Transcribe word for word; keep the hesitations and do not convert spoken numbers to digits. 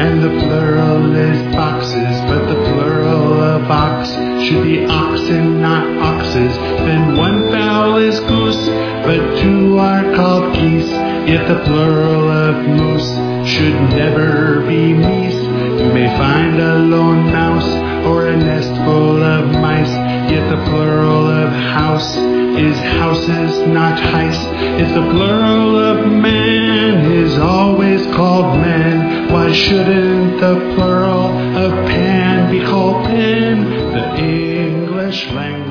and the plural is boxes, but the plural of ox should be oxen, not oxes. Then one fowl is goose, but two are called geese. Yet the plural of moose should never be meese. You may find a lone mouse or a nest full of mice. Yet the plural of house is houses, not heist. If the plural of man is always called man, why shouldn't the plural of pan be called pen? The English language